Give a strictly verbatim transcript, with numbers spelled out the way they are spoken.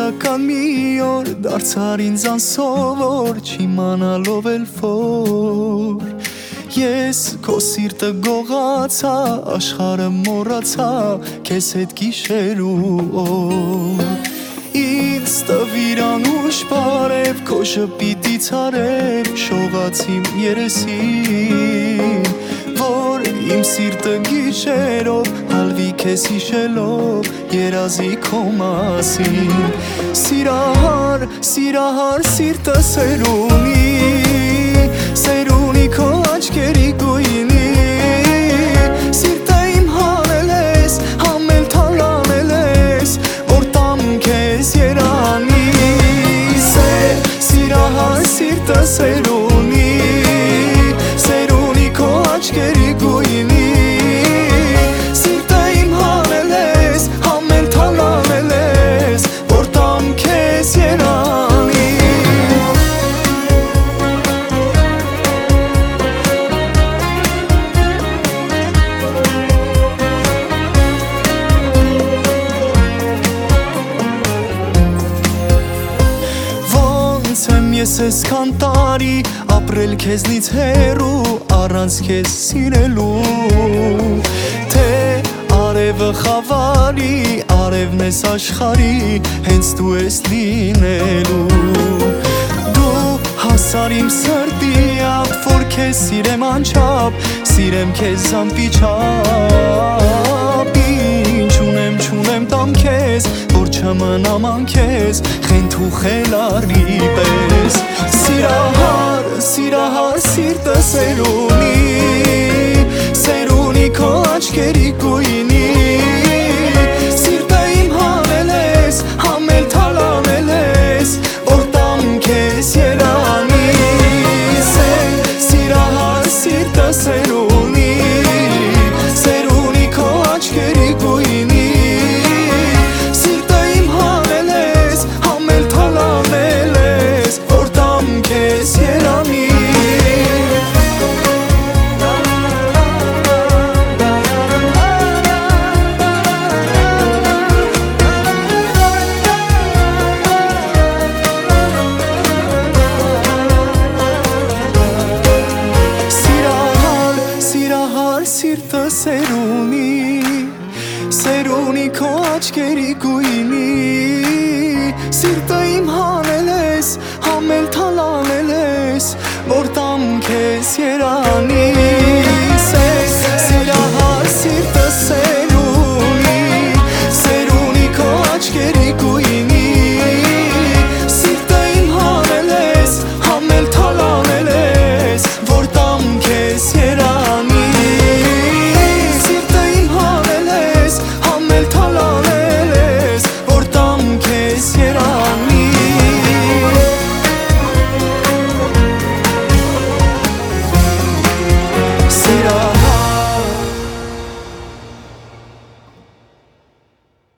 Սովորական մի օր դարձար ինձ անսովոր, չիմանալով էլ որ ես քո սիրտը գողացա, աշխարհը մոռացա, քեզ հետ գիշեր ու օր։ Ինձ տվիր անուշ բարև, քո շպիտից արև, շողաց իմ երեսին, որ իմ սիրտը գիշերով հալվի քեզ հիշելով, երազի քո մասին։ Սիրահար, սիրահար սիրտը սերունի, սերունի քո աչքերի գույնի, սիրտը իմ հանել ես, համել թալանել ես, որ տամ քեզ երանի։ Սիրահար սիրտը սերունի, սերունի քո աչքերի գույնի, Ես այսքան տարի ապրել քեզնից հեռու, առանց քեզ սիրելու, թե արևը խավարի, արևն ես աշխարհի, հենց դու ես լինելու։ Դու հասար իմ սրտի ափ, որ քեզ սիրեմ անչափ, սիրեմ քեզ անպիչափ, ինչ ունեմ չունեմ տամ քեզ, որ չմնամ անքեզ, խենթ ու խելարի պես։ Սիրահար, սիրահար սիրտը սերունի, սերունի քո աչքերի գույնի, սիրտը իմ հանել ես, համել թալանել ես, որ տամ քեզ երանի։ Սիրահար սիրտը սերունի, սերունի քո աչքերի գույնի, սիրտը սերունի, սերունի քո աչքերի գույնի, սիրտը իմ հանել ես, համել թալանել ես, որ տամ քեզ երանի։